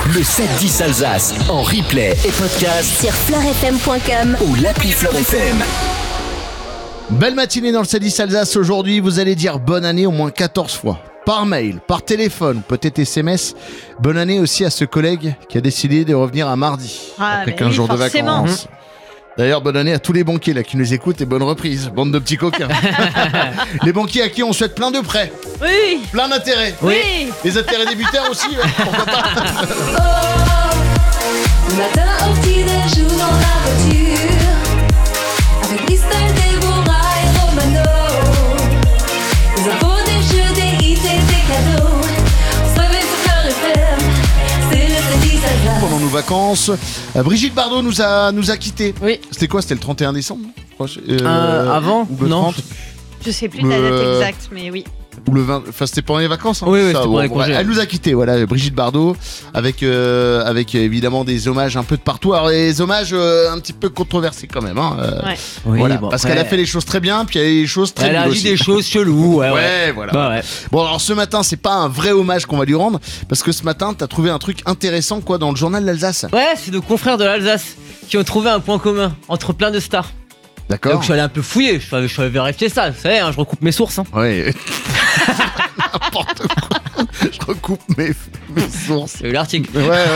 Le 7-10 Alsace en replay et podcast sur fleurfm.com ou l'appli Fleur FM. Belle matinée dans le 7-10 Alsace. Aujourd'hui, vous allez dire bonne année au moins 14 fois. Par mail, par téléphone, peut-être SMS. Bonne année aussi à ce collègue qui a décidé de revenir à mardi. Après 15 jours de vacances. D'ailleurs, bonne année à tous les banquiers là, qui nous écoutent et bonne reprise. Bande de petits coquins. Les banquiers à qui on souhaite plein de prêts. Oui. Plein d'intérêts. Oui. Les intérêts débuteurs aussi, pourquoi pas. Matin au petit-déj ou dans la voiture, avec Christelle, Déborah et Romano. Des infos, des jeux, des hits et des cadeaux. On se réveille sur Fleur FM, c'est le 7-10 Alsace. Pendant nos vacances, Brigitte Bardot nous a quittés. Oui. C'était quoi? C'était le 31 décembre? Avant? Ou le Non. 30? Je sais plus la date exacte, mais oui. Ou le 20, enfin c'était pendant les vacances. Oui, ça, c'était pendant les congés. Elle nous a quittés, voilà, Brigitte Bardot, avec évidemment des hommages un peu de partout. Alors les hommages un petit peu controversés quand même. Ouais. Oui, Voilà, bon, parce après, qu'elle a fait les choses très bien, puis il y a des choses très elle a nulles dit aussi. des choses cheloues. Ouais, voilà. Bah ouais. Bon, alors ce matin, c'est pas un vrai hommage qu'on va lui rendre, parce que ce matin, t'as trouvé un truc intéressant quoi dans le journal de l'Alsace. Ouais, c'est nos confrères de l'Alsace qui ont trouvé un point commun entre plein de stars. D'accord. Donc je suis allé un peu fouiller, je suis allé vérifier ça. Vous savez, je recoupe mes sources. Ouais. N'importe quoi. Je recoupe mes sources. C'est l'article. Ouais.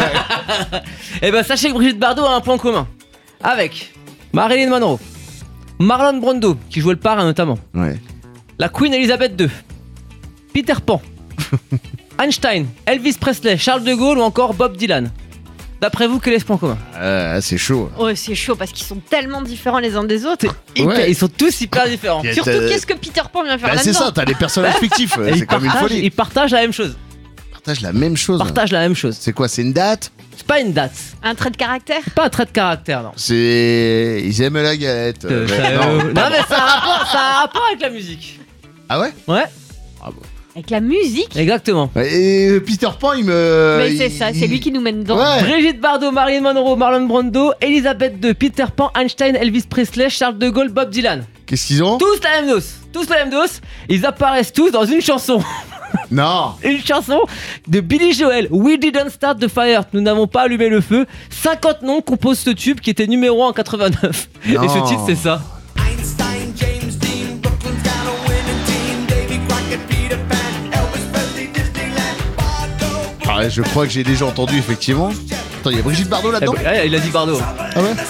Et ben sachez que Brigitte Bardot a un point commun avec Marilyn Monroe, Marlon Brando qui jouait le parrain notamment, Ouais. la Queen Elizabeth II, Peter Pan, Einstein, Elvis Presley, Charles de Gaulle ou encore Bob Dylan. D'après vous, quel est ce point commun? C'est chaud. Oh, c'est chaud parce qu'ils sont tellement différents les uns des autres. Ouais. Ils sont tous hyper différents. Yeah. Surtout, qu'est-ce que Peter Pan vient faire Bah, là-dedans? c'est ça, t'as des personnages fictifs. Et C'est comme une folie. Ils partagent la même chose. Partagent la même chose. C'est quoi? C'est une date? C'est pas une date. Un trait de caractère? C'est pas un trait de caractère, non. C'est. Ils aiment la galette. Non, mais ça a un rapport avec la musique. Ah ouais? Ouais, Avec la musique? exactement. Et Peter Pan, il me. Mais c'est ça, c'est lui qui nous mène dedans. Ouais. Brigitte Bardot, Marilyn Monroe, Marlon Brando, Elizabeth II, Peter Pan, Einstein, Elvis Presley, Charles de Gaulle, Bob Dylan. Qu'est-ce qu'ils ont? Tous la même dose. Tous la même dose. Ils apparaissent tous dans une chanson. Non. Une chanson de Billy Joel. We didn't start the fire. Nous n'avons pas allumé le feu. 50 noms composent ce tube qui était numéro 1 en 89. Non. Et ce titre, c'est ça. Einstein, James Dean, Brooklyn's got a winning team. Davy Crockett, Peter Pan, Elvis Presley, Disneyland, Bardo. Ah, je crois que j'ai déjà entendu, effectivement. Attends, il y a Brigitte Bardot là-dedans? Il a dit Bardot. Ah ouais?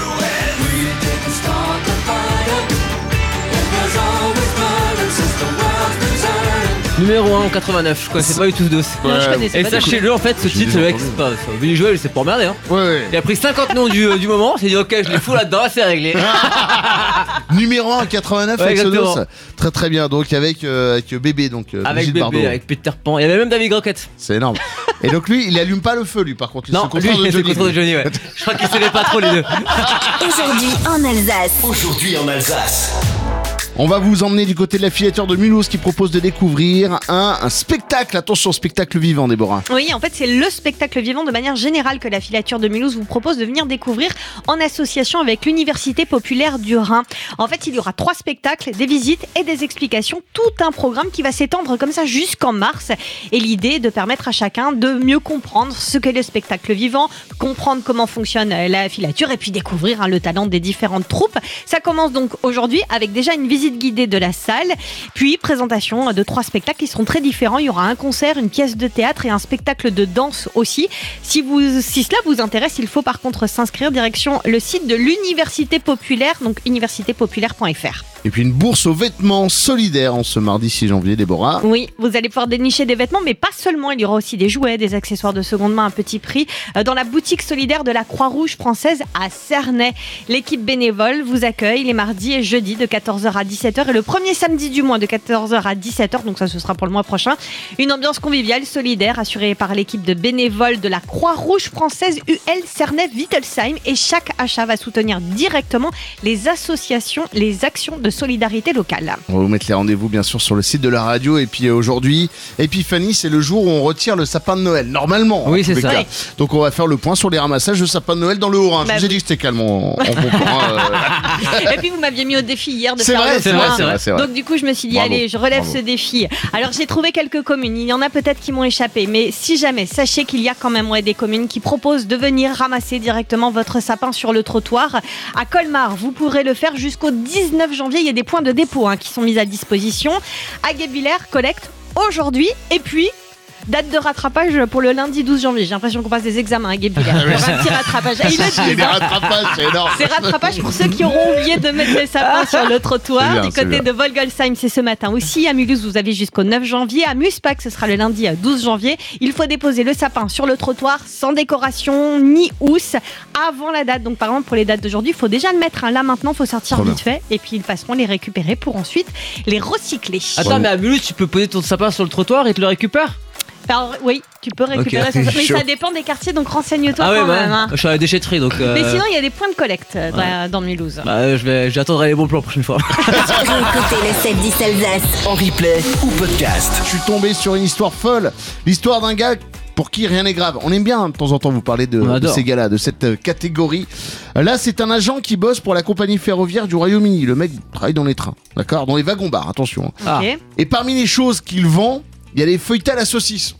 Numéro 1 en 89. Je connaissais pas du tout ce dos. Non, je connaissais Et pas du tout. sachez-le, en fait, ce J'ai titre, déjà le mec, entendu. c'est pas. Billy Joel, c'est pas emmerdé, hein. Ouais. Il a pris 50 noms du moment. Il s'est dit, ok, je les fous là-dedans, c'est réglé. Numéro 1 à 89 Ouais, avec ce exactement. dos. Très très bien. Donc avec bébé, donc Avec Brigitte bébé, Bardot. avec Peter Pan. Il y avait même David Crockett. C'est énorme. Et donc lui, il allume pas le feu, lui, par contre. Non, lui, c'est le contraire de Johnny, ouais. Je crois qu'il s'aimait pas trop les deux. Aujourd'hui en Alsace. Aujourd'hui en Alsace. On va vous emmener du côté de la filature de Mulhouse qui propose de découvrir un spectacle. Attention, spectacle vivant, Déborah. Oui, en fait, c'est le spectacle vivant de manière générale que la filature de Mulhouse vous propose de venir découvrir en association avec l'Université populaire du Rhin. En fait, il y aura 3 spectacles, des visites et des explications, tout un programme qui va s'étendre comme ça jusqu'en mars. Et l'idée est de permettre à chacun de mieux comprendre ce qu'est le spectacle vivant, comprendre comment fonctionne la filature et puis découvrir le talent des différentes troupes. Ça commence donc aujourd'hui avec déjà une visite guidée de la salle, puis présentation de 3 spectacles qui seront très différents. Il y aura un concert, une pièce de théâtre et un spectacle de danse aussi. Si cela vous intéresse, il faut par contre s'inscrire direction le site de l'Université populaire, donc universitépopulaire.fr. Et puis une bourse aux vêtements solidaires en ce mardi 6 janvier, Déborah. Oui, vous allez pouvoir dénicher des vêtements, mais pas seulement. Il y aura aussi des jouets, des accessoires de seconde main à petit prix dans la boutique solidaire de la Croix-Rouge française à Cernay. L'équipe bénévole vous accueille les mardis et jeudis de 14h à 17h et le premier samedi du mois de 14h à 17h, donc ça ce sera pour le mois prochain. Une ambiance conviviale, solidaire, assurée par l'équipe de bénévoles de la Croix-Rouge française UL Cernay Wittelsheim, et chaque achat va soutenir directement les associations, les actions de solidarité locale. On va vous mettre les rendez-vous bien sûr sur le site de la radio. Et puis aujourd'hui, Épiphanie, c'est le jour où on retire le sapin de Noël. Normalement. Oui, en c'est tous les ça. cas. Donc on va faire le point sur les ramassages de sapin de Noël dans le Haut-Rhin. Bah, Je vous ai dit que c'était calme en concours. Et puis vous m'aviez mis au défi hier de C'est faire vrai, le c'est point. vrai, c'est vrai, c'est vrai. Donc du coup, je me suis dit, Bravo. allez, je relève Bravo. ce défi. Alors j'ai trouvé quelques communes. Il y en a peut-être qui m'ont échappé, mais si jamais, sachez qu'il y a quand même des communes qui proposent de venir ramasser directement votre sapin sur le trottoir. À Colmar, vous pourrez le faire jusqu'au 19 janvier. Il y a des points de dépôt qui sont mis à disposition. À Guebwiller, collecte aujourd'hui. Et puis, date de rattrapage pour le lundi 12 janvier. J'ai l'impression qu'on passe des examens à Guebwiller. Il y aura un petit rattrapage. Et ils le Il y a disent, des rattrapages, c'est énorme. c'est rattrapage pour ceux qui auront oublié de mettre les sapins sur le C'est trottoir. bien, Du c'est côté bien. de Volgolsheim, c'est ce matin aussi. À Mulhouse, vous avez jusqu'au 9 janvier. À Muspac, ce sera le lundi 12 janvier. Il faut déposer le sapin sur le trottoir sans décoration ni housse avant la date. Donc par exemple, pour les dates d'aujourd'hui, il faut déjà le mettre. Là maintenant, il faut sortir Trop vite fait. Et puis ils passeront les récupérer pour ensuite les recycler. Attends, mais à Mulhouse, tu peux poser ton sapin sur le trottoir et te le récupères? Alors, oui, tu peux récupérer Ok. ça. Mais Chaud. ça dépend des quartiers, donc renseigne-toi Ah ouais, quand bah, même. je suis à la déchetterie donc. Mais sinon, il y a des points de collecte dans Mulhouse. Bah, j'attendrai les bons plans la prochaine fois. Réécoutez le 7-10 Alsace. En replay ou podcast. Je suis tombé sur une histoire folle. L'histoire d'un gars pour qui rien n'est grave. On aime bien de temps en temps vous parler On de adore. ces gars-là, de cette catégorie. Là, c'est un agent qui bosse pour la compagnie ferroviaire du Royaume-Uni. Le mec travaille dans les trains, d'accord, dans les wagons-bars, attention. Ah. Ok. Et parmi les choses qu'il vend, il y a les feuilletés à la saucisse.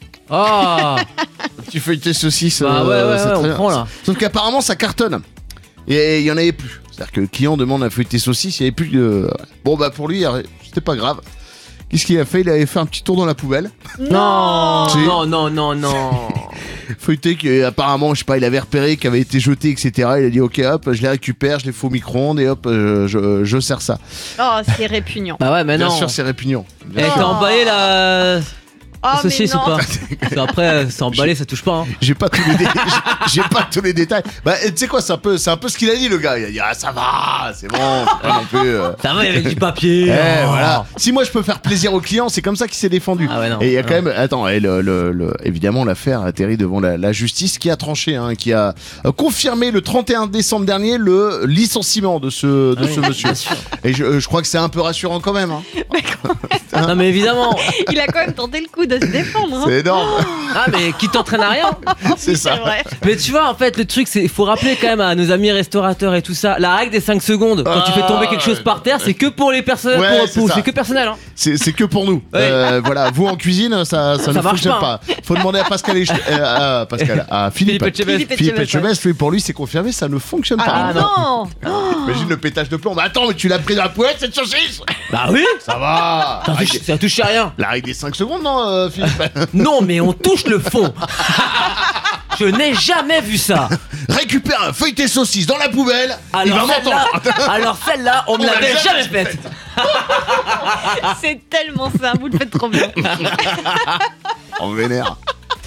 Oh Petit feuilleté saucisse. Bah ouais, c'est on très bien. prend, là. Sauf qu'apparemment, ça cartonne. Et il y en avait plus. C'est-à-dire que le client demande un feuilleté saucisse, il n'y avait plus de. Bon, bah pour lui, c'était pas grave. Qu'est-ce qu'il a fait? Il avait fait un petit tour dans la poubelle. Non Si. Non Feuilleté qui apparemment, je sais pas, il avait repéré, qui avait été jeté, etc. Il a dit ok, hop, je les récupère, je les fais au micro-ondes et hop, je sers ça. Oh, c'est répugnant. Bah ouais, mais Bien non. sûr, c'est répugnant. Eh, t'as emballé la Oh, mais saucisse ou non. pas? Parce qu'après, c'est emballé, ça touche pas. Hein. J'ai pas tous les j'ai pas tous les détails. Bah, tu sais quoi, c'est un peu ce qu'il a dit, le gars. Il a dit ah ça va, c'est bon, c'est pas non plus. Ça va, il y avait du papier. Eh, Oh. voilà. Si moi je peux faire plaisir aux clients, c'est comme ça qu'il s'est défendu. Ah ouais, non. Et il y a quand même, attends, et évidemment l'affaire a atterri devant la justice qui a tranché, qui a confirmé le 31 décembre dernier le licenciement de ce Ah oui, monsieur. bien sûr. Et je crois que c'est un peu rassurant quand même. Non, mais évidemment. Il a quand même tenté le coup de se défendre. C'est énorme. Ah, mais qui t'entraîne à rien. C'est ça. vrai. Mais tu vois, en fait, le truc, c'est, il faut rappeler quand même à nos amis restaurateurs et tout ça, la règle des 5 secondes. Quand tu fais tomber quelque chose par terre, c'est que pour les personnes, Ouais, pour- c'est ça. c'est que personnel. Hein. C'est que pour nous. Ouais. Voilà, vous en cuisine, ça ne marche fonctionne pas, pas. Faut demander à Pascal, à Philippe. Philippe Etchebest. Philippe Etchebest, lui, pour lui, c'est confirmé, ça ne fonctionne Ah, pas. mais non. Imagine le pétage de plomb. Bah attends, mais tu l'as pris dans la poêle cette saucisse? Bah oui. Ça va. Ça touche à rien. La règle des 5 secondes, non, Philippe? Non, mais on touche le fond. Je n'ai jamais vu ça. Récupère un feuilleté saucisse dans la poubelle. Il va m'entendre. Alors celle-là, on me On l'a l'avait jamais jamais faite. C'est tellement ça, vous le faites trop bien. On vénère.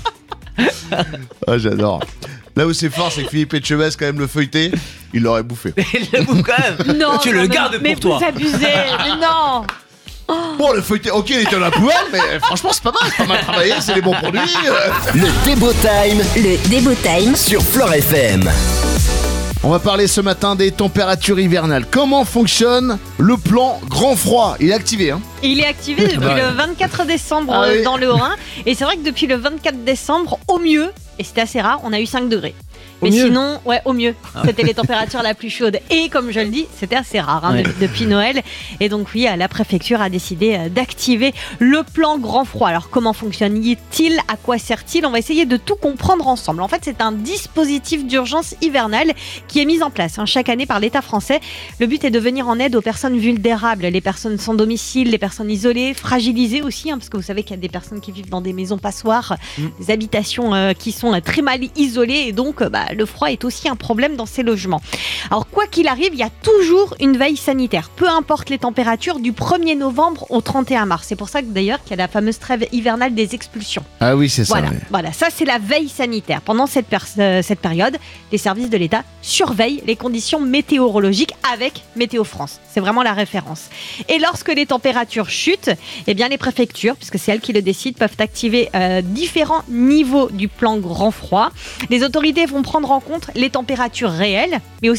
Ah, j'adore. Là où c'est fort, c'est que Philippe Etchebest, quand même, le feuilleté, il l'aurait bouffé. Il le bouffe quand même. Non, Tu non, le mais- gardes mais pour toi. vous abusez. Mais non. Bon, le feuilleté, ok, il était dans la poubelle, mais franchement, c'est pas mal. C'est pas mal travaillé, c'est des bons produits. Le Débo Time Le Débo Time sur Fleure FM. On va parler ce matin des températures hivernales. Comment fonctionne le plan grand froid? Il est activé, hein? Il est activé depuis Ouais. le 24 décembre Ah oui. dans le Haut-Rhin. Et c'est vrai que depuis le 24 décembre, au mieux, et c'était assez rare, on a eu 5 degrés. Au Mais mieux sinon, ouais, au mieux. C'était les températures la plus chaude. Et comme je le dis, c'était assez rare Ouais. depuis Noël. Et donc oui, la préfecture a décidé d'activer le plan grand froid. Alors comment fonctionne-t-il? À quoi sert-il? On va essayer de tout comprendre ensemble. En fait, c'est un dispositif d'urgence hivernale qui est mis en place chaque année par l'État français. Le but est de venir en aide aux personnes vulnérables, les personnes sans domicile, les personnes isolées, fragilisées aussi, parce que vous savez qu'il y a des personnes qui vivent dans des maisons passoires, des habitations qui sont très mal isolées, et donc le froid est aussi un problème dans ces logements. Alors quoi qu'il arrive, il y a toujours une veille sanitaire, peu importe les températures, du 1er novembre au 31 mars. C'est pour ça que d'ailleurs qu'il y a la fameuse trêve hivernale des expulsions. Ah oui, c'est ça. Voilà, ouais. voilà, ça c'est la veille sanitaire. Pendant cette période, les services de l'État surveillent les conditions météorologiques avec Météo France. C'est vraiment la référence. Et lorsque les températures chutent, eh bien les préfectures, puisque c'est elles qui le décident, peuvent activer différents niveaux du plan grand froid. Les autorités vont prendre en compte les températures réelles, mais aussi les températures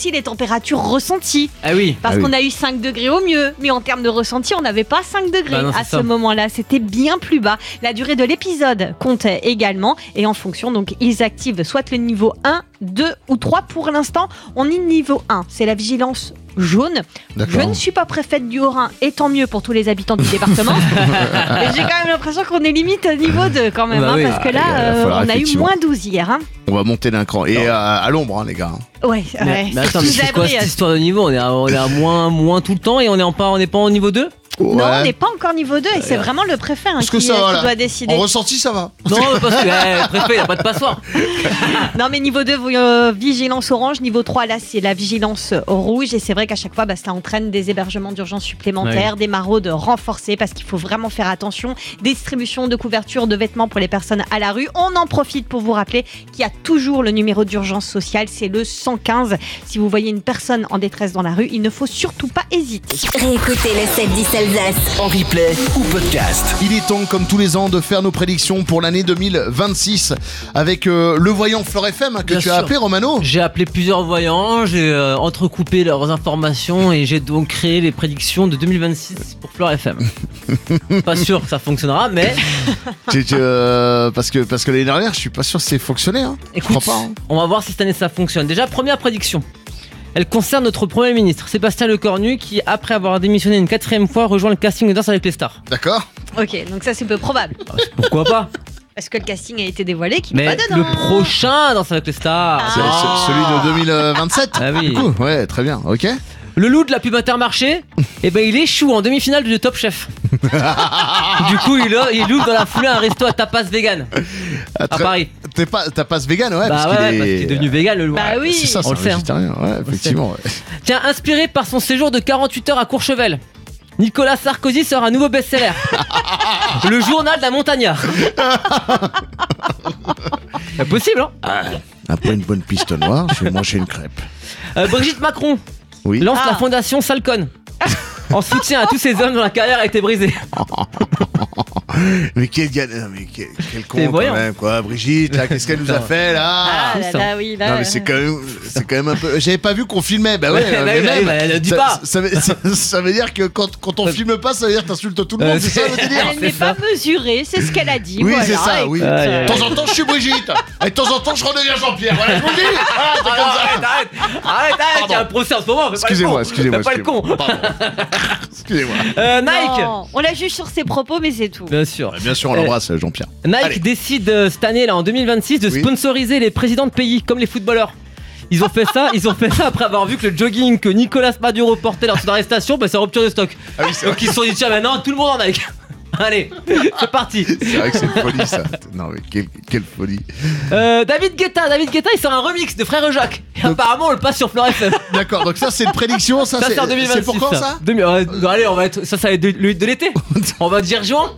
température ressentie. Ah oui. Parce Ah oui. qu'on a eu 5 degrés au mieux, mais en termes de ressenti, on n'avait pas 5 degrés Bah non, à c'est ce ça. moment-là. C'était bien plus bas. La durée de l'épisode compte également. Et en fonction, donc, ils activent soit le niveau 1, 2 ou 3. Pour l'instant, on est niveau 1. C'est la vigilance jaune. D'accord. Je ne suis pas préfète du Haut-Rhin, et tant mieux pour tous les habitants du département. Mais j'ai quand même l'impression qu'on est limite niveau 2 quand même. Bah hein, oui. parce que là, Ah, il va falloir on a eu effectivement. moins 12 hier. Hein. On va monter d'un cran. Et à l'ombre, hein, les gars. Ouais, Mais attends, mais Sous c'est quoi abri, cette histoire de niveau? On est à moins tout le temps et on n'est pas au niveau 2? Non, Ouais. on n'est pas encore niveau 2 et c'est vraiment le préfet Parce que qui ça va, qui là. doit décider. En ressenti, ça va. Non, parce que le préfet, il a pas de passoire. Non, mais niveau 2, vigilance orange. Niveau 3, là, c'est la vigilance rouge. Et c'est vrai qu'à chaque fois, ça entraîne des hébergements d'urgence supplémentaires, des maraudes renforcées parce qu'il faut vraiment faire attention. Distribution de couverture, de vêtements pour les personnes à la rue. On en profite pour vous rappeler qu'il y a toujours le numéro d'urgence sociale. C'est le 115. Si vous voyez une personne en détresse dans la rue, il ne faut surtout pas hésiter. Réécoutez le 7-10 Alsace. En replay ou podcast. Il est temps, comme tous les ans, de faire nos prédictions pour l'année 2026 avec le voyant Fleur FM que Bien tu as sûr. appelé, Romano. J'ai appelé plusieurs voyants, j'ai entrecoupé leurs informations et j'ai donc créé les prédictions de 2026 pour Fleur FM. Pas sûr que ça fonctionnera, mais Parce que l'année dernière, je suis pas sûr que c'est fonctionné. Hein. Je écoute, crois pas. Hein. on va voir si cette année ça fonctionne. Déjà, première prédiction. Elle concerne notre Premier ministre, Sébastien Lecornu, qui, après avoir démissionné une 4e fois, rejoint le casting de Danse avec les stars. D'accord. Ok, donc ça, c'est peu probable. Pourquoi pas? Parce que le casting a été dévoilé, qu'il n'est Mais pas dedans. le prochain Danse avec les stars. C'est Ah. celui de 2027. Ah oui. Du coup, ouais, très bien. Ok. Le loup de la pub Intermarché, eh ben il échoue en demi-finale de Top Chef. Du coup, il ouvre dans la foulée un resto à tapas vegan à Paris. T'as pas ce vegan, ouais. Bah parce ouais, qu'il parce qu'il est devenu vegan le loup. Bah oui. C'est ça, On c'est le un sait, hein. végétarien. Ouais, effectivement. Ouais. Tiens, inspiré par son séjour de 48 heures à Courchevel, Nicolas Sarkozy sort un nouveau best-seller. Le journal d'un montagnard. C'est possible, hein? Après une bonne piste noire, je vais manger une crêpe. Brigitte Macron Oui. lance la Ah. fondation Salcon en soutien à tous ces hommes dont la carrière a été brisée. Mais quel gars, mais quel con T'es quand voyant. même, quoi. Brigitte, là, qu'est-ce qu'elle nous a fait, là? Ah c'est là ça. là, oui, là. Non mais c'est quand même un peu. J'avais pas vu qu'on filmait. Bah ouais. Bah mais oui, même, bah, elle dit ça, pas. ça veut dire que quand on filme pas, ça veut dire que t'insultes tout le monde. C'est ça le délire. Elle c'est n'est ça. pas mesurée, c'est ce qu'elle a dit. Oui, voilà, c'est ça. Oui. écoute, Aïe, aïe, De temps en temps, je suis Brigitte. Et de temps en temps, je redeviens Jean-Pierre. Voilà, je vous le dis. Voilà, c'est comme ça. Arrête, Pardon. il y a un procès en ce moment. Excusez-moi. Fais pas le con. Pardon. Excusez-moi. Nike. non, on la juge sur ses propos, mais c'est tout. Bien sûr. Bien sûr, on l'embrasse, Jean-Pierre. Nike Allez. décide cette année, là, en 2026, de Oui. sponsoriser les présidents de pays, comme les footballeurs. Ils ont fait ça après avoir vu que le jogging que Nicolas Maduro portait lors de son arrestation, bah, c'est rupture de stock. Ah oui, c'est vrai. Donc ils se sont dit, tiens, maintenant tout le monde en Nike. Allez, c'est parti. C'est vrai que c'est une folie, ça. Non mais quelle folie. David Guetta, il sort un remix de Frère Jacques. Et apparemment, on le passe sur Fleur FM. D'accord. Donc ça, c'est une prédiction. Ça, Ça, c'est en 2026. c'est pour quand ça? Allez, on va être. Ça va être de l'été. On va dire juin.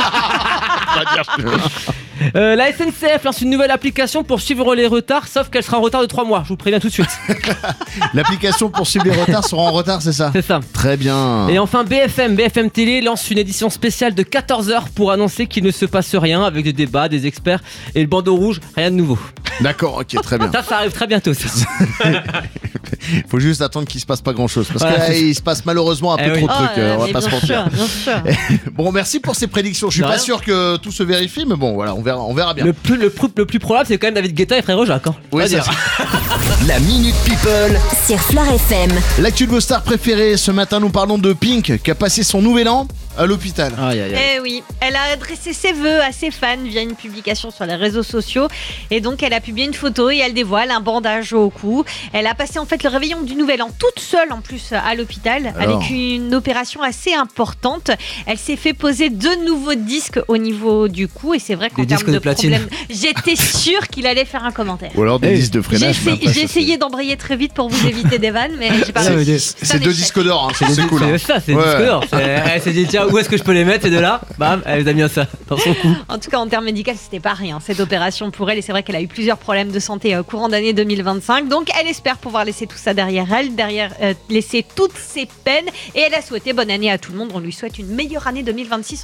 La SNCF lance une nouvelle application pour suivre les retards, sauf qu'elle sera en retard de 3 mois. Je vous préviens tout de suite. L'application pour suivre les retards sera en retard, c'est ça? C'est ça. Très bien. Et enfin, BFM Télé lance une édition spéciale de 14h pour annoncer qu'il ne se passe rien avec des débats, des experts et le bandeau rouge, rien de nouveau. D'accord, ok, très bien. Ça arrive très bientôt. Ça. Faut juste attendre qu'il se passe pas grand chose. Parce Voilà, que là, c'est ça. il se passe malheureusement un peu Eh oui. trop de trucs, on va mais pas se bien mentir. sûr, bien sûr. Bon, merci pour ces prédictions. Je suis De pas rien. sûr que tout se vérifie, mais bon, voilà, on verra bien. Le plus probable, c'est quand même David Guetta et Frère Jacques. Hein. On Oui, va ça, dire. La Minute People. Sur Fleur FM. L'actu de vos stars préférées, ce matin nous parlons de Pink qui a passé son nouvel an à l'hôpital. Aïe, aïe, aïe. Eh oui, elle a adressé ses vœux à ses fans via une publication sur les réseaux sociaux. Et donc, elle a publié une photo et elle dévoile un bandage au cou. Elle a passé en fait le réveillon du Nouvel An toute seule en plus à l'hôpital Alors. avec une opération assez importante. Elle s'est fait poser 2 nouveaux disques au niveau du cou. Et c'est vrai qu'en Des termes disques de platine. problème, j'étais sûre qu'il allait faire un commentaire. Ou alors des Eh, disques de freinage. mais après, J'ai ça, essayé d'embrayer très vite pour vous éviter des vannes, mais j'ai pas Ah, mais réussi. c'est 2 disques d'or, hein, c'est cool. hein. C'est ça, c'est Ouais. disque d'or. Elle s'est dit, tiens, où est-ce que je peux les mettre ces deux-là? Bam, elle les a mis à ça, dans son cou. En tout cas, en termes médicaux, c'était pas rien cette opération pour elle. Et c'est vrai qu'elle a eu plusieurs problèmes de santé courant d'année 2025. Donc, elle espère pouvoir laisser tout ça derrière elle, laisser toutes ses peines. Et elle a souhaité bonne année à tout le monde. On lui souhaite une meilleure année 2026 en tout cas.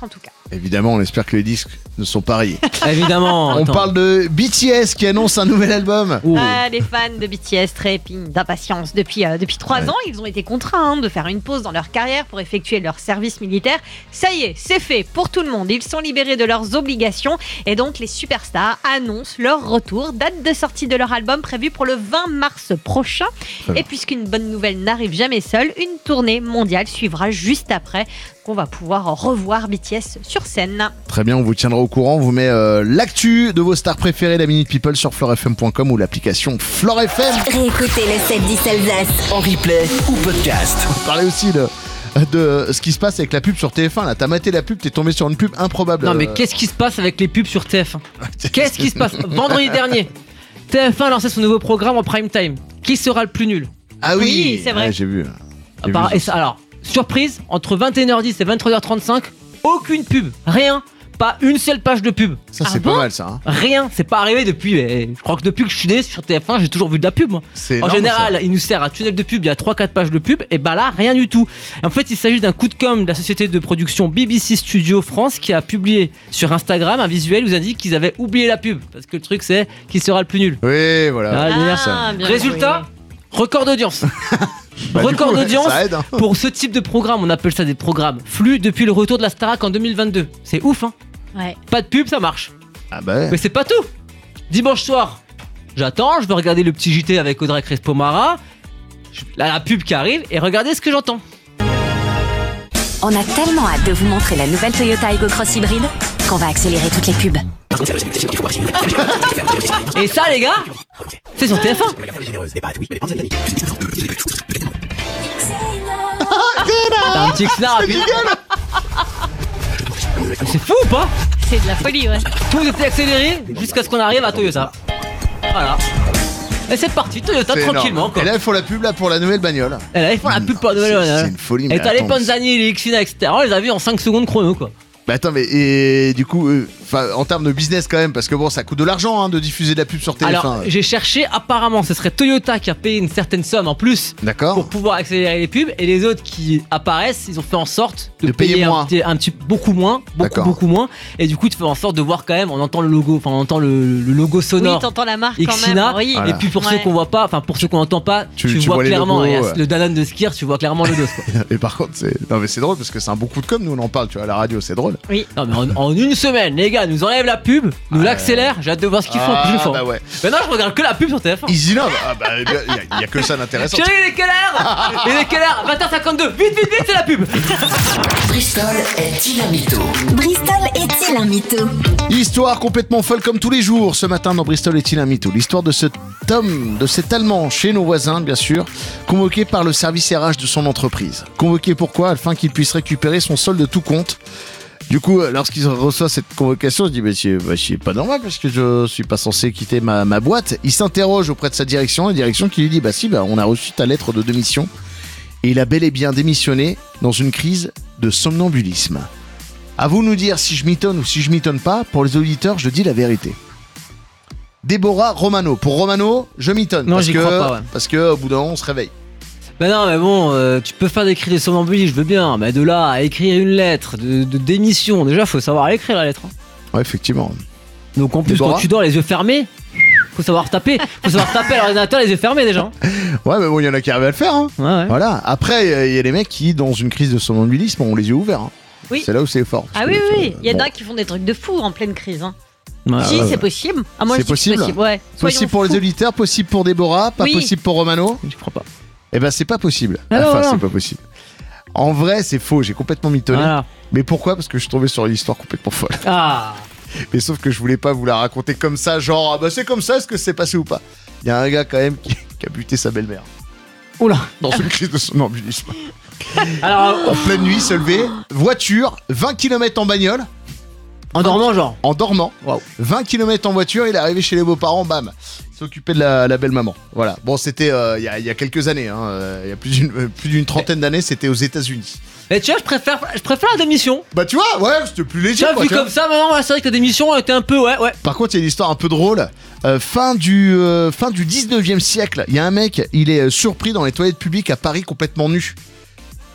Évidemment, on espère que les disques ne sont pas rayés. Évidemment. On attends. parle de BTS qui annonce un nouvel album. Ouh. Les fans de BTS trépignent d'impatience. Depuis 3 ans, ils ont été contraints de faire une pause dans leur carrière pour effectuer leur service militaire. Ça y est, c'est fait pour tout le monde. Ils sont libérés de leurs obligations et donc les superstars annoncent leur retour. Date de sortie de leur album prévue pour le 20 mars prochain. Très Et puisqu'une bonne nouvelle n'arrive jamais seule, une tournée mondiale suivra juste après qu'on va pouvoir revoir BTS sur scène. Très bien, on vous tiendra au courant. On vous met l'actu de vos stars préférées, la Minute People, sur floorfm.com ou l'application Floor FM. Réécoutez le 7-10 Alsace. En replay ou podcast. On parlait aussi de ce qui se passe avec la pub sur TF1. Là, t'as maté la pub, t'es tombé sur une pub improbable. Non mais qu'est-ce qui se passe avec les pubs sur TF1 ? Qu'est-ce qui se passe ? Vendredi dernier, TF1 lançait son nouveau programme en prime time. Qui sera le plus nul ? Ah oui, Oui, c'est vrai. Ouais, j'ai vu. J'ai Par- vu et ça, alors, surprise, entre 21h10 et 23h35, aucune pub, rien, pas une seule page de pub. ça, Ah c'est bon pas mal, ça. Hein. Rien, c'est pas arrivé depuis. Je crois que depuis que je suis né sur TF1, j'ai toujours vu de la pub. Moi. C'est En énorme, général, il nous sert un tunnel de pub, il y a 3-4 pages de pub, et bah là, rien du tout. En fait, il s'agit d'un coup de com' de la société de production BBC Studio France qui a publié sur Instagram un visuel où ils indiquent qu'ils avaient oublié la pub. Parce que le truc, c'est qui sera le plus nul. ça. Oui, voilà. Ah, ça. bien Résultat, record d'audience. Bah, du record coup, ouais, d'audience ça aide, hein. pour ce type de programme. On appelle ça des programmes flux depuis le retour de la Starac en 2022. C'est ouf, hein. Ouais. Pas de pub, ça marche. Ah bah ouais. Mais c'est pas tout. Dimanche soir, j'attends, je vais regarder le petit JT avec Audrey Crespo-Mara. Là, la pub qui arrive, et regardez ce que j'entends. On a tellement hâte de vous montrer la nouvelle Toyota Aygo Cross Hybride qu'on va accélérer toutes les pubs. Et ça, les gars, c'est sur TF1. T'as un petit XNA rapide. C'est fou ou pas? C'est de la folie, ouais. Tout était accéléré jusqu'à ce qu'on arrive à Toyota. Voilà. Et c'est parti, Toyota C'est tranquillement énorme. quoi. Et là, il faut la pub là pour la nouvelle bagnole. Et là, ils font la pub pour la nouvelle C'est bagnole. une folie. Et mais t'as les attends, Panzani, les Xina, etc. On les a vus en 5 secondes chrono quoi. Bah attends, mais et du coup, en termes de business quand même, parce que bon, ça coûte de l'argent hein, de diffuser de la pub sur TF1. Alors, j'ai cherché, apparemment, ce serait Toyota qui a payé une certaine somme en plus D'accord. pour pouvoir accélérer les pubs, et les autres qui apparaissent, ils ont fait en sorte de, De payer moins. un petit beaucoup moins, D'accord. beaucoup moins, et du coup, tu fais en sorte de voir quand même, on entend le logo, enfin, on entend le logo Oui, sonore. t'entends la marque quand Xina, même. Oui. Voilà. Et puis pour ceux Ouais. qu'on voit pas, enfin pour ceux qu'on n'entend pas, Tu tu vois vois les clairement, logos, il y a ouais. le Danone de Skier, tu vois clairement le dos quoi. Et par contre, c'est drôle parce que c'est un bon coup de com. Nous, on en parle, tu vois, à la radio, c'est drôle. Non mais en une semaine, les gars, nous enlèvent la pub, nous l'accélèrent, j'ai hâte de voir ce qu'ils font la prochaine fois. bah ouais. Maintenant, je regarde que la pub sur TF1. Easy Love, il y a que ça d'intéressant. Chérie, il est quelle heure? Il est quelle heure? 20h52, vite, c'est la pub. Bristol est-il un mytho? Bristol est-il un mytho? Histoire complètement folle comme tous les jours. Ce matin dans Bristol est-il un mytho? L'histoire de cet homme, de cet Allemand chez nos voisins, bien sûr, convoqué par le service RH de son entreprise. Convoqué pourquoi? Afin qu'il puisse récupérer son solde de tout compte. Du coup, lorsqu'il reçoit cette convocation, il se dit c'est pas normal parce que je suis pas censé quitter ma boîte. Il s'interroge auprès de sa direction, la direction qui lui dit on a reçu ta lettre de démission. Et il a bel et bien démissionné dans une crise de somnambulisme. À vous de nous dire si je mitonne ou si je mitonne pas. Pour les auditeurs, je dis la vérité. Déborah Romano. Pour Romano, je mitonne. Non, parce j'y que, crois pas, ouais. Parce que au bout d'un moment, on se réveille. Bah non, mais bon, tu peux faire des cris de somnambulie, je veux bien, mais de là à écrire une lettre de démission, déjà faut savoir écrire la lettre. Hein. Ouais, effectivement. Donc en plus, Déborah quand tu dors les yeux fermés, faut savoir taper à l'ordinateur les yeux fermés déjà. Hein. Ouais, mais bon, il y en a qui arrivent à le faire. Hein. Ouais. Voilà. Après, il y a les mecs qui, dans une crise de somnambulisme, ont les yeux ouverts. Hein. Oui. C'est là où c'est fort. Ah Parce oui, que, oui. Il y en bon, a qui font des trucs de fou en pleine crise. Hein. Ouais. Si, ouais. c'est possible. Ah, moi, C'est je dis que c'est possible possible. Ouais. Possible Soyons pour les fous. auditeurs, possible pour Déborah, pas Oui. possible pour Romano. Je crois pas. Eh ben, c'est pas possible. Ah Enfin, non. c'est pas possible. En vrai, c'est faux. J'ai complètement mitonné. Voilà. Mais pourquoi? Parce que je suis tombé sur une histoire complètement folle. Ah. Mais sauf que je voulais pas vous la raconter comme ça, genre c'est comme ça, est-ce que c'est passé ou pas? Il y a un gars quand même qui a buté sa belle-mère Oula. dans une crise de somnambulisme. Alors, En pleine nuit, se lever, voiture, 20 km en bagnole, en dormant genre. en dormant. Waouh. 20 km en voiture, il est arrivé chez les beaux-parents, bam, il s'occupait de la belle-maman. Voilà. Bon, c'était il y a quelques années, hein, il y a plus d'une trentaine d'années, c'était aux États-Unis. Mais tu vois, je préfère la démission. Bah tu vois, ouais, c'était plus Tu léger. vois, quoi, vu tu vois. comme ça, maintenant, ouais, c'est vrai que la démission était un peu, ouais. Par contre, il y a une histoire un peu drôle. Fin du 19e siècle, il y a un mec, il est surpris dans les toilettes publiques à Paris complètement nu.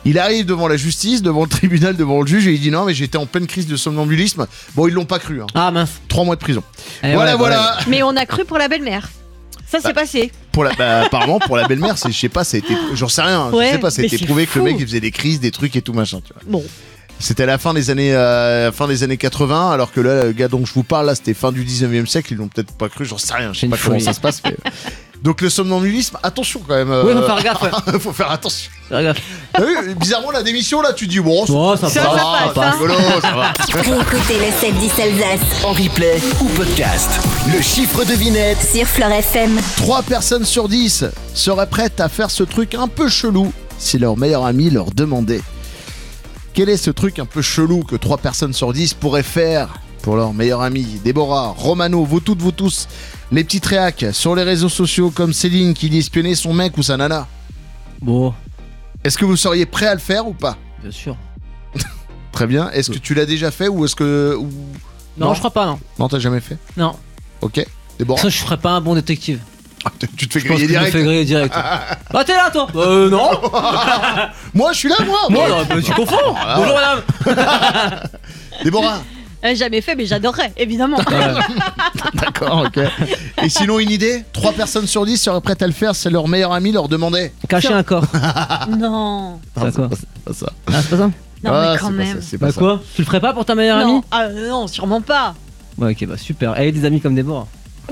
Il arrive devant la justice, devant le tribunal, devant le juge et il dit non mais j'étais en pleine crise de somnambulisme. Bon ils l'ont pas cru. Hein. Ah mince. 3 mois de prison. Eh Voilà ouais, voilà. Mais on a cru pour la belle-mère. Ça s'est passé. Pour apparemment pour la belle-mère c'est je sais pas ça a été j'en sais rien. Ouais, je sais pas ça a mais été c'est prouvé que le fou. mec il faisait des crises, des trucs et tout machin. Tu vois. Bon. C'était à la fin des années 80 alors que là le gars dont je vous parle là c'était fin du 19e siècle ils l'ont peut-être pas cru j'en sais rien je sais C'est pas une comment folie. ça se passe mais... Donc le somnambulisme attention quand même. Oui, faut faire gaffe. Ouais. Faut faire attention. Faire gaffe. T'as vu, bizarrement la démission là tu dis bon Bon, ça Ça passe. passe, c'est hein. rigolo, ça va. Réécoutez le 7-10 Alsace En replay ou podcast. Le chiffre devinette. sur Fleur FM. 3 personnes sur 10 seraient prêtes à faire ce truc un peu chelou si leur meilleur ami leur demandait. Quel est ce truc un peu chelou que 3 personnes sur 10 pourraient faire pour leur meilleur ami? Déborah, Romano, vous toutes, vous tous, les petites réacs sur les réseaux sociaux comme Céline qui dit espionner son mec ou sa nana. Bon, Est-ce que vous seriez prêt à le faire ou pas? bien sûr. Très bien. Est-ce que tu l'as déjà fait ou est-ce que... Non, Non. je crois pas, non. Non, t'as jamais fait? Non. Ok. Déborah, Ça, je ferais pas un bon détective. tu te fais Je pense que griller je me direct. fais griller direct. Ah, t'es là, toi Non. Moi, je suis là, moi. Moi, non, bah, tu confonds. Ah, Bonjour, madame. Déborah. Jamais fait, mais j'adorerais, évidemment. D'accord, ok. Et sinon, une idée? 3 personnes sur 10 seraient prêtes à le faire si leur meilleur ami leur demandait. Cacher un corps. Non. C'est quoi C'est pas ça. Ah, c'est pas ça. Non, Ah, mais quand c'est pas même. ça, c'est pas Bah ça. quoi? Tu le ferais pas pour ta meilleure amie? Non. Ah, non, sûrement pas. Ouais, ok, bah super. Elle a des amis comme Déborah.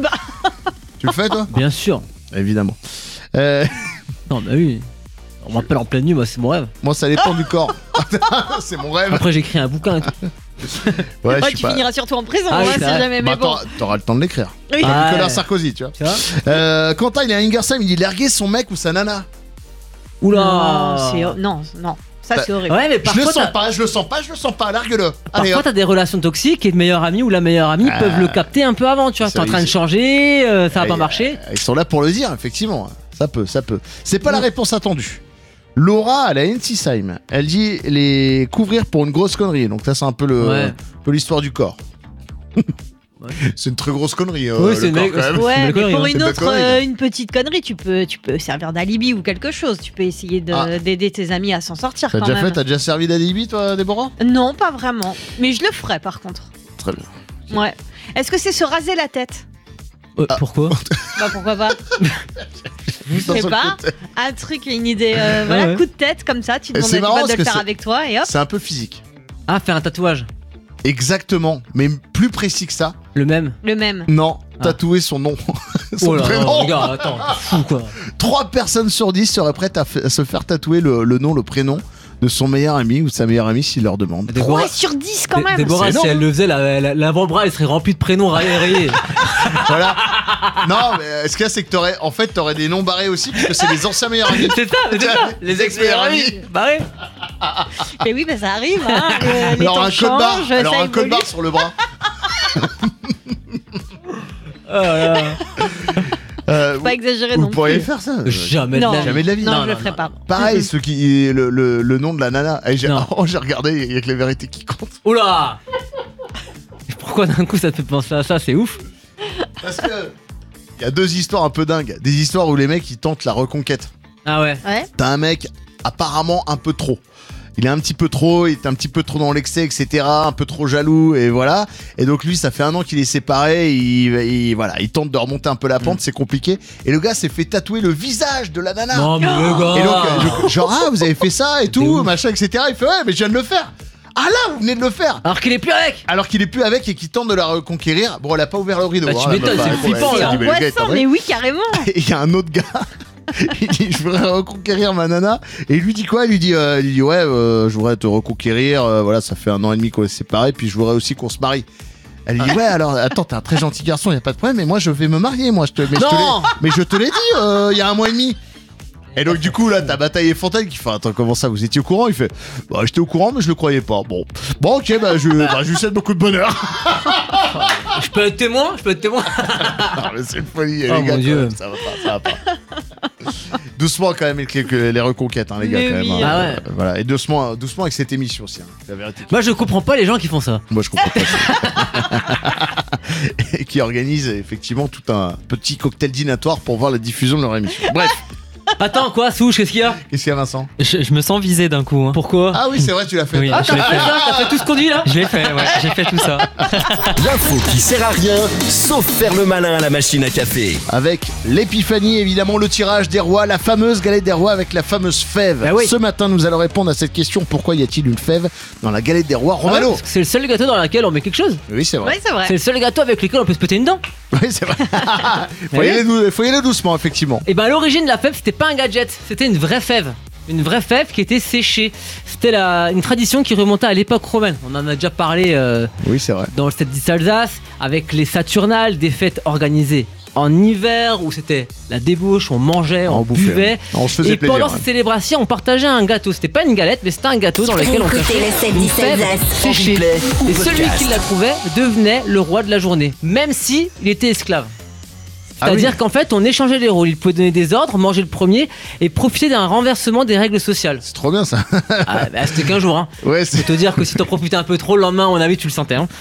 Tu le fais, toi? Bien sûr. Évidemment. Non, bah oui. On m'appelle en pleine nuit, moi, c'est mon rêve. Moi, ça dépend du corps. C'est mon rêve. Après, j'écris un bouquin et tout. Ouais, je Ouais, suis tu pas... finiras surtout en prison, Ah oui, hein, c'est si vrai. jamais, Bah, mais bon. t'auras le temps de l'écrire. Oui. Ah. Nicolas Ouais. Sarkozy, tu vois. Tu vois? Quentin, il est à Ingersheim, il dit larguer son mec ou sa nana. Oula. Non, ça Bah, c'est horrible. Ouais, mais Je le parfois, sens pas, je le sens pas, largue-le. Allez, parfois hop. t'as des relations toxiques et le meilleur ami ou la meilleure amie Ah. peuvent le capter un peu avant, tu vois. C'est T'es en train de vrai, changer, ça va pas Ils- marcher. Ils sont là pour le dire, effectivement. Ça peut. C'est pas la réponse attendue. Laura, elle est à Ensisheim. Elle dit les couvrir pour une grosse connerie. Donc ça, c'est un peu Ouais. un peu l'histoire du corps. Ouais. C'est une très grosse connerie. Oui, le c'est une corps, mec- quand même. C'est Ouais, une mais connerie, pour hein. une C'est une autre, connerie. une petite connerie, tu peux servir d'alibi ou quelque chose. Tu peux essayer Ah. d'aider tes amis à s'en sortir T'as quand déjà même. t'as déjà servi d'alibi, toi, Déborah? Non, pas vraiment. Mais je le ferais par contre. Très bien. Ouais. Est-ce que c'est se raser la tête? Pourquoi? Bah pourquoi pas. Je sais pas. Un truc, une idée, voilà, ouais. coup de tête comme ça. Tu demandes c'est à marrant tes potes de parce le que faire avec toi et hop. C'est un peu physique. Ah, faire un tatouage. Exactement. Mais plus précis que ça. Le même. Le même. Non, Ah. tatouer son nom. Son Oh là là, prénom. regarde, attends, t'es fou quoi. 3 personnes sur 10 seraient prêtes à se faire tatouer le nom, le prénom de son meilleur ami ou de sa meilleure amie s'il leur demande. Déborah, 3 sur 10 quand même. Déborah, C'est si énorme. elle le faisait, l'avant-bras il serait rempli de prénoms rayés. Voilà. Non, mais ce qu'il y a, c'est que t'aurais des noms barrés aussi, parce que c'est les anciens meilleurs amis. C'est ça, c'est ça. Les ex-meilleurs amis. Bah ouais. Mais oui, bah ça arrive. Hein. Les Alors temps un code barre, changent, alors ça un code évolue. barre sur le bras. Oh là là. Faut pas exagérer Vous non pourriez plus. faire ça Jamais de Non. la vie. Jamais de la vie. Non, Non, je le non, ferai non, pas. Pareil, ceux qui le nom de la nana. Eh, Non. j'ai regardé, il y a que les vérités qui comptent. Oula. Pourquoi d'un coup ça te fait penser à ça? C'est ouf. Parce que il y a 2 histoires un peu dingues. Des histoires où les mecs ils tentent la reconquête. Ah ouais. Ouais. T'as un mec apparemment un peu trop. Il est un petit peu trop, il est un petit peu trop dans l'excès, etc. Un peu trop jaloux, et voilà. Et donc lui, ça fait 1 an qu'il est séparé, il tente de remonter un peu la pente, c'est compliqué. Et le gars s'est fait tatouer le visage de la nana. Non mais le gars. Et donc, genre, ah, vous avez fait ça et C'est tout, ouf. machin, etc. Il fait, ouais, mais je viens de le faire. Ah là, vous venez de le faire. Alors qu'il est plus avec. Alors qu'il est plus avec et qu'il tente de la reconquérir. Bon, elle a pas ouvert le rideau. Bah, tu hein, m'étonnes, elle m'a c'est pas- flippant, elle là. a dit, mais le gars est Angoissant, en vrai. mais oui, carrément. Et il y a un autre gars. Il dit je voudrais reconquérir ma nana et il lui dit quoi, il lui dit ouais je voudrais te reconquérir, voilà, ça fait 1 an et demi qu'on est séparés, puis je voudrais aussi qu'on se marie. Elle lui dit ouais, alors attends, t'es un très gentil garçon, y a pas de problème, mais moi je vais me marier, moi Non. mais je te l'ai dit il y a 1 mois et demi. Et donc du coup là t'as Bataille et Fontaine qui fait attends, comment ça, vous étiez au courant? Il fait bah j'étais au courant mais je le croyais pas. Bon ok, bah je lui souhaite beaucoup de bonheur. Je peux être témoin. Non, mais c'est une folie, Oh, les gars, mon Dieu. quand même, ça va pas. Doucement quand même avec les reconquêtes, hein, les gars, Mais quand même. oui. hein. Ah ouais. Voilà, et doucement avec cette émission aussi, hein, la vérité. Moi je comprends pas les gens qui font ça. Moi je comprends pas ça. Et qui organise effectivement tout un petit cocktail dînatoire pour voir la diffusion de leur émission. Bref. Attends, quoi, Souche, qu'est-ce qu'il y a? Qu'est-ce qu'il y a, Vincent? Je me sens visé d'un coup. Hein. Pourquoi? Ah oui, c'est vrai, tu l'as fait. Oui, Ah, je l'ai fait. T'as fait tout ce qu'on dit là? Je l'ai fait, ouais. J'ai fait tout ça. L'info qui sert à rien, sauf faire le malin à la machine à café. Avec l'épiphanie, évidemment, le tirage des rois, la fameuse galette des rois avec la fameuse fève. Bah oui. Ce matin, nous allons répondre à cette question: pourquoi y a-t-il une fève dans la galette des rois? Ah ouais, Romano. parce que c'est le seul gâteau dans lequel on met quelque chose. Oui, c'est vrai. Oui, c'est vrai. C'est le seul gâteau avec lequel on peut se péter une dent. Oui, c'est vrai. faut y aller doucement, effectivement. Et ben à l'origine la fève c'était pas un gadget, c'était une vraie fève. Une vraie fève qui était séchée. C'était une tradition qui remontait à l'époque romaine. On en a déjà parlé Oui, c'est vrai. dans le 7-10 Alsace, avec les Saturnales, des fêtes organisées en hiver où c'était la débauche, on mangeait, on buvait. On se faisait Et plaisir. pendant ces célébrations, on partageait un gâteau. C'était pas une galette, mais c'était un gâteau dans lequel on Écoutez cachait le une 7-10 fève Alsace. séchée. replay ou Et celui podcast. qui la trouvait devenait le roi de la journée, même si il était esclave. C'est-à-dire qu'en fait, on échangeait les rôles. Il pouvait donner des ordres, manger le premier et profiter d'un renversement des règles sociales. C'est trop bien ça. Ah, bah, c'était qu'un jour. Hein. Ouais, Je peux te dire que si t'en profitais un peu trop, le lendemain, à mon avis, tu le sentais. Hein.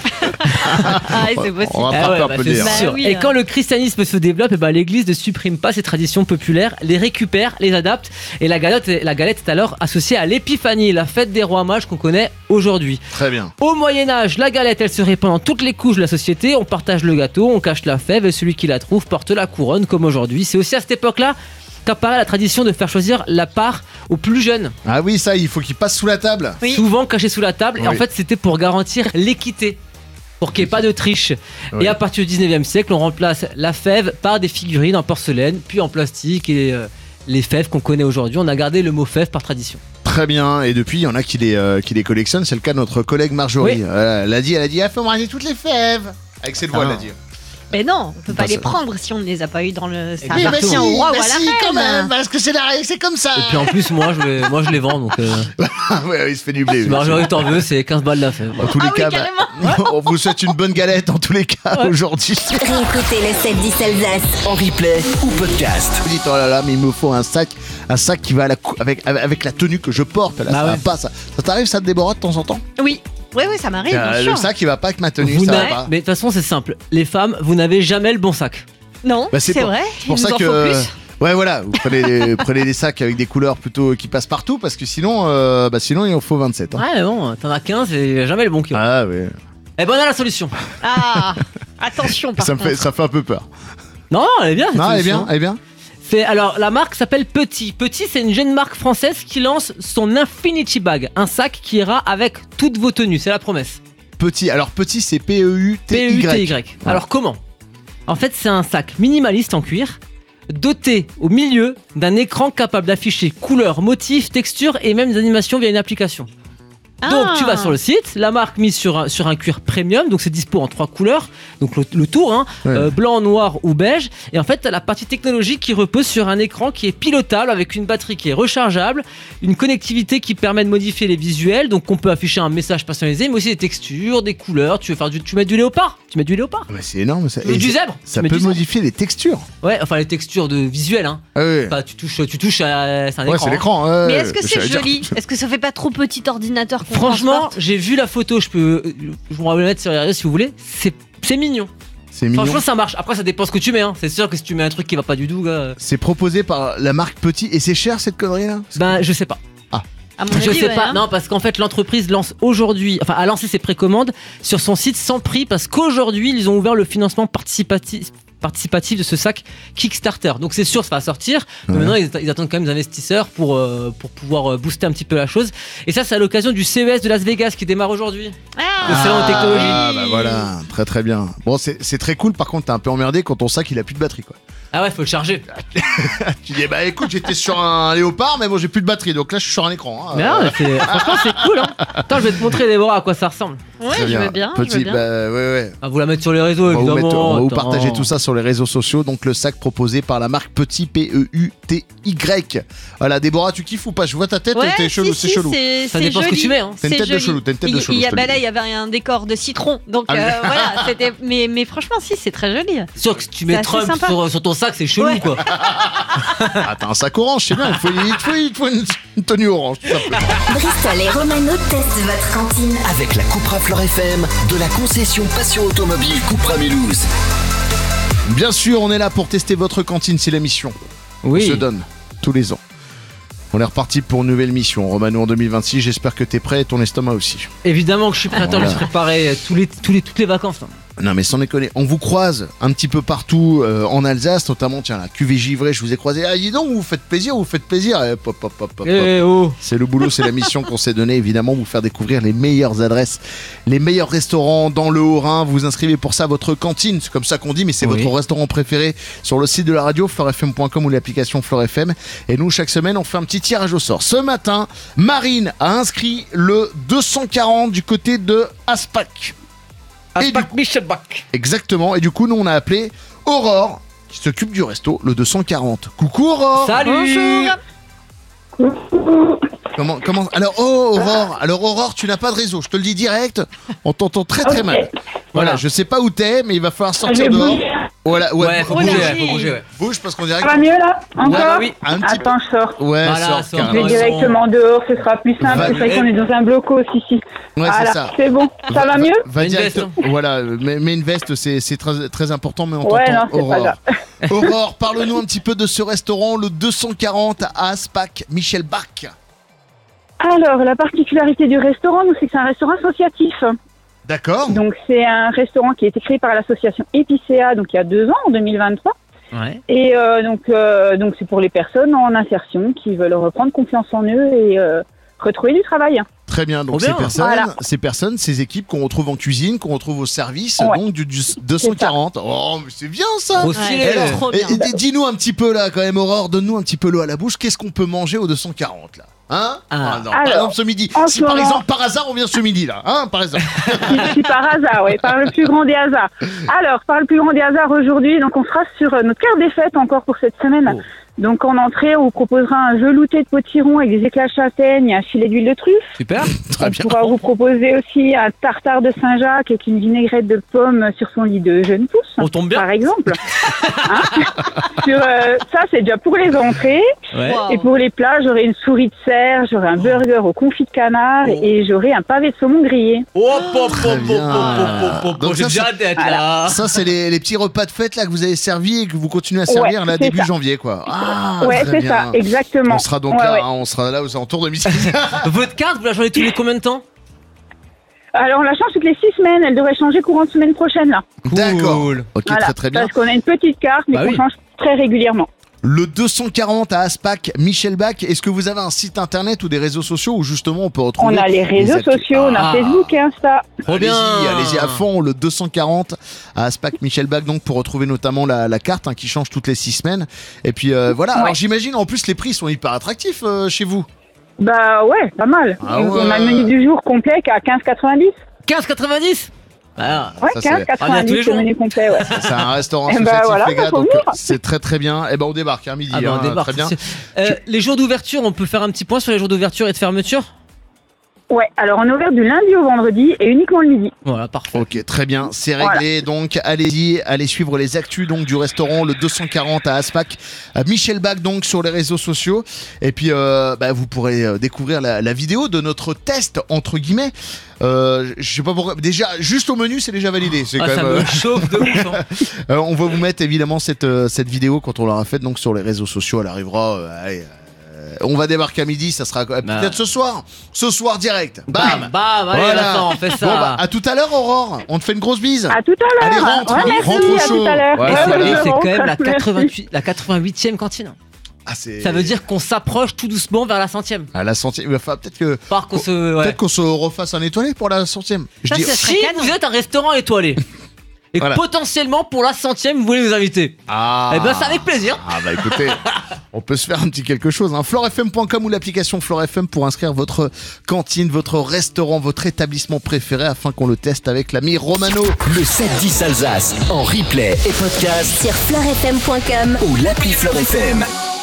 Ah, c'est possible. On va Ah pas ouais, peur bah, peu c'est dire. sûr. Bah oui, Et hein. quand le christianisme se développe, l'Église ne supprime pas ces traditions populaires, les récupère, les adapte. Et la galette est alors associée à l'épiphanie, la fête des rois mages qu'on connaît aujourd'hui. Très bien. Au Moyen-Âge, la galette, elle se répand dans toutes les couches de la société. On partage le gâteau, on cache la fève et celui qui la trouve porte la couronne comme aujourd'hui. C'est aussi à cette époque-là qu'apparaît la tradition de faire choisir la part aux plus jeunes, Ah oui, ça, il faut qu'il passe sous la table. Oui. souvent cachés sous la table. Et Oui. en fait, c'était pour garantir l'équité, pour qu'il n'y ait pas de triche. Oui. Et à partir du 19e siècle, on remplace la fève par des figurines en porcelaine, puis en plastique. Et les fèves qu'on connaît aujourd'hui, on a gardé le mot fève par tradition. Très bien. Et depuis, il y en a qui les collectionnent. C'est le cas de notre collègue Marjorie. Oui. Elle a dit, ah, faut me raser toutes les fèves. Avec cette voix, Ah. elle a dit. Mais non, on peut pas Bah, les ça- prendre si on ne les a pas eu dans le. Ça Oui, appartient bah au roi ou à la quand même, reine. parce que c'est comme ça. Et puis en plus, moi je les vends. Donc Ah ouais, il se fait du blé. si Marjorie t'en veut, c'est 15 balles la fève. En tous les Ah oui, cas, carrément. on vous souhaite une bonne galette en tous les cas aujourd'hui. Réécoutez le 7-10 Alsace. En replay ou podcast. Vous dites, oh là là, mais il me faut un sac qui va avec la tenue que je porte. Là, Bah ça va ouais. pas, ça t'arrive, ça te Déborah, de temps en temps? Oui, oui, ça m'arrive, bien Le sûr. sac, il va pas avec ma tenue, Vous ça va n'avez- pas. Mais de toute façon, c'est simple. Les femmes, vous n'avez jamais le bon sac. Non, Bah, c'est c'est pour- vrai. C'est pour il ça nous en que. faut plus. Ouais, voilà, vous prenez des sacs avec des couleurs plutôt qui passent partout parce que sinon, sinon il en faut 27. Hein. Ouais, mais bon, t'en as 15 et y a jamais le bon qui va. Ah ouais. Et ben on a la solution. Ah, attention par Ça contre. fait un peu peur. Non, elle est bien. cette Non, elle est solution. bien, elle est bien. Alors, la marque s'appelle Petit. Petit, c'est une jeune marque française qui lance son Infinity Bag, un sac qui ira avec toutes vos tenues. C'est la promesse. Petit, alors petit c'est PEUTY. PEUTY. Alors comment? En fait, c'est un sac minimaliste en cuir, doté au milieu d'un écran capable d'afficher couleurs, motifs, textures et même des animations via une application. Donc Ah. tu vas sur le site, la marque mise sur un cuir premium, donc c'est dispo en 3 couleurs, donc le tour, hein, Ouais. blanc, noir ou beige. Et en fait, t'as la partie technologique qui repose sur un écran qui est pilotable avec une batterie qui est rechargeable, une connectivité qui permet de modifier les visuels, donc on peut afficher un message personnalisé, mais aussi des textures, des couleurs. Tu mets du léopard, tu mets du léopard. Ah bah, c'est énorme ça. Tu mets Et du zèbre, Ça tu mets peut du zèbre. modifier les textures. Ouais, enfin les textures de visuel, hein. Ah ouais. Pas, tu touches à, c'est un Ouais, écran. c'est hein. l'écran. ouais, Mais est-ce que c'est j'allais dire. joli? Est-ce que ça fait pas trop petit ordinateur qu'on Franchement, transporte j'ai vu la photo, je pourrais le mettre sur les réseaux si vous voulez. C'est mignon. C'est mignon. Franchement, ça marche. Après, ça dépend ce que tu mets. Hein. C'est sûr que si tu mets un truc qui va pas du tout, gars. C'est proposé par la marque Petit et c'est cher cette connerie là. Ben, je sais pas. À mon Je avis, sais ouais, pas. hein. Non, parce qu'en fait, l'entreprise lance aujourd'hui, enfin, a lancé ses précommandes sur son site sans prix parce qu'aujourd'hui, ils ont ouvert le financement participatif de ce sac Kickstarter. Donc c'est sûr, ça va sortir. Mais Ouais. maintenant, ils attendent quand même des investisseurs pour pouvoir booster un petit peu la chose. Et ça, c'est à l'occasion du CES de Las Vegas qui démarre aujourd'hui. Ah, Le salon de technologie. Ah bah voilà, très très bien. Bon, c'est très cool. Par contre, t'es un peu emmerdé quand ton sac il a plus de batterie quoi. Ah ouais, faut le charger. Tu dis bah écoute, j'étais sur un léopard, mais bon j'ai plus de batterie, donc là je suis sur un écran. Hein. Mais non, mais franchement, c'est cool. Hein. Attends, je vais te montrer, Déborah, à quoi ça ressemble. Ouais, Très je veux bien. je Petit, veux bien. bah ouais. Ah, vous la mettre sur les réseaux, On va vous, évidemment. mettre- on va vous Attends. partager tout ça sur les réseaux sociaux. Donc le sac proposé par la marque Petit PEUTY. Voilà, Déborah, tu kiffes ou pas? Je vois ta tête, Ouais, t'es chelou, si, c'est si, chelou. Ça dépend ce que tu mets. Hein. T'as une C'est tête de joli. chelou, t'as une tête de chelou, Il y a, je te bah le là, dis. il y avait un décor de citron. Donc Ah oui. voilà, c'était. Mais franchement, si, c'est très joli. C'est sûr que si tu C'est mets assez Trump sympa. sur ton sac, c'est chelou, Ouais. quoi. Ah, t'as un sac orange, c'est bien. Il te faut une tenue orange, tout simplement. Bristol et Romano testent votre cantine. Avec la Cupra Fleur FM de la concession Passion Automobile Cupra Mulhouse. Bien sûr, on est là pour tester votre cantine, c'est la mission. On se donne. tous les ans. On est reparti pour une nouvelle mission, Romano, en 2026. J'espère que t'es prêt et ton estomac aussi. Évidemment que je suis prêt. Attends, Voilà. je suis préparé toutes les vacances. Là. Non mais sans déconner, on vous croise un petit peu partout en Alsace, notamment tiens la cuvée givrée, je vous ai croisé. Ah dis donc, vous faites plaisir. Pop, pop, pop, pop. Eh oh. C'est le boulot, c'est la mission qu'on s'est donnée, évidemment, vous faire découvrir les meilleures adresses, les meilleurs restaurants dans le Haut-Rhin. Vous inscrivez pour ça votre cantine, c'est comme ça qu'on dit, mais c'est Oui. votre restaurant préféré sur le site de la radio, fleurfm.com ou l'application Fleur FM. Et nous, chaque semaine, on fait un petit tirage au sort. Ce matin, Marine a inscrit le 240 du côté de Aspac. Et du coup- Michel Bach. Exactement, et du coup, nous, on a appelé Aurore, qui s'occupe du resto, le 240. Coucou Aurore. Salut. Comment Alors, Aurore, tu n'as pas de réseau, je te le dis direct, on t'entend très très mal. Voilà, je sais pas où t'es, mais il va falloir sortir dehors. Voilà, Ouais, faut bouger, Énergie. faut bouger. Ouais. Bouge parce qu'on dirait Ça va mieux là Encore bah oui. un petit Attends, je sors. peu. Ouais, Voilà, sors, sors. Je vais carrément. directement dehors, ce sera plus simple. Va- C'est vrai qu'on est dans un blocos ici. Ouais, c'est Voilà, ça. c'est bon. Ça va mieux Va Une direct. veste, Voilà, mais une veste, c'est très, très important, mais on Ouais, t'entend, non, c'est pas Aurore. grave. Aurore, parle-nous un petit peu de ce restaurant, le 240 à Aspac, Michel Bach. Alors, la particularité du restaurant, nous, c'est que c'est un restaurant associatif. D'accord. Donc, c'est un restaurant qui a été créé par l'association Epicéa, donc il y a 2 ans, en 2023. Ouais. Et donc c'est pour les personnes en insertion qui veulent reprendre confiance en eux et retrouver du travail. Très bien, donc Trop bien. ces personnes, ces équipes qu'on retrouve en cuisine, qu'on retrouve au service, Ouais. donc du 240. Oh, mais c'est bien ça. Trop stylé. Alors, trop et- bien. et dis-nous un petit peu là, quand même, Aurore, donne-nous un petit peu l'eau à la bouche. Qu'est-ce qu'on peut manger au 240 là? Hein? Ah. Non, par Alors, exemple ce midi. en Si ce par moment- exemple par hasard on vient ce midi là, hein, par exemple. Si par hasard, oui, par le plus grand des hasards. Alors, par le plus grand des hasards aujourd'hui, donc on sera sur notre carte des fêtes encore pour cette semaine. Oh. Donc en entrée, on vous proposera un velouté de potiron avec des éclats de châtaigne et un filet d'huile de truffe. Super. Très On bien. pourra vous proposer aussi un tartare de Saint-Jacques avec une vinaigrette de pomme sur son lit de jeune pousse. On tombe bien. Par exemple. Hein ça, c'est déjà pour les entrées. Ouais. Wow. Et pour les plats, j'aurai une souris de cerf, j'aurai un burger au confit de canard et j'aurai un pavé de saumon grillé. Oh, pop, Très pop, bien. pop, pop, Donc j'ai ça, déjà hâte d'être là. Ça c'est les petits repas de fête là que vous avez servi et que vous continuez à servir Ouais, là c'est début ça. janvier quoi. Ah, ouais, très c'est bien. ça, exactement. On sera donc Ouais, là, ouais. hein, on sera là aux alentours de midi. Votre carte, vous la changez tous les combien de temps? Alors, on la change toutes les 6 semaines. Elle devrait changer courant de semaine prochaine, là. D'accord. Cool. Ok, Voilà. très très bien. Parce qu'on a une petite carte, mais Bah qu'on oui. change très régulièrement. Le 240 à Aspac, Michel Bach, est-ce que vous avez un site internet ou des réseaux sociaux où justement on peut retrouver On a les réseaux actus? sociaux, on a Ah. Facebook et Insta. Trop bien. Allez-y à fond, le 240 à Aspac, Michel Bach, donc pour retrouver notamment la carte hein, qui change toutes les 6 semaines. Et puis voilà, Ouais. alors j'imagine en plus les prix sont hyper attractifs chez vous. Bah ouais, pas mal. Ah On a ouais. le menu du jour complet qui est à 15,90. 15,90. Ah. Ouais, Ça, c'est- 15,90 tous les jours. le menu complet, ouais. C'est un restaurant Eh ben associatif voilà, les gars, ça faut donc venir. c'est très très bien. Et ben on débarque midi, Ah bah, hein, on débarque. très bien. Les jours d'ouverture, on peut faire un petit point sur les jours d'ouverture et de fermeture? Ouais, alors on est ouvert du lundi au vendredi et uniquement le midi. Voilà, parfait. Ok, très bien, c'est réglé. Donc allez-y, allez suivre les actus donc du restaurant le 240 à Aspac, Michel Bach donc sur les réseaux sociaux. Et puis vous pourrez découvrir la vidéo de notre test entre guillemets. Je sais pas pourquoi. Déjà, juste au menu, c'est déjà validé. C'est Ah, quand ça même. me chauffe de ouf. Hein. On va vous mettre évidemment cette vidéo quand on l'aura faite donc sur les réseaux sociaux. Elle arrivera. On va débarquer à midi, ça sera peut-être ce soir. Ce soir direct. Bam. Bam, allez, Voilà. Vincent, on fait ça. Bon bah à tout à l'heure Aurore. On te fait une grosse bise. À tout à l'heure. Allez, rentre, ouais, hein, merci, rentre au à chaud. tout à l'heure. Ouais, Et voilà. c'est je quand rentre. même la Merci. 88e cantine. Ah, c'est Ça veut dire qu'on s'approche tout doucement vers la 100e. à la centième. Il va falloir peut-être que Par qu'on se. Ouais. peut-être qu'on se refasse un étoilé pour la centième. Je Ça, dis. c'est- Si canon. vous êtes un restaurant étoilé et que Voilà. potentiellement pour la 100e vous voulez nous inviter, Ah. eh ben c'est avec plaisir. Ah bah écoutez, on peut se faire un petit quelque chose. Hein. FleurFM.com ou l'application FleurFM pour inscrire votre cantine, votre restaurant, votre établissement préféré afin qu'on le teste avec l'ami Romano. Le 7-10 Alsace en replay et podcast Sur fleurfm.com. ou l'appli Fleur FM.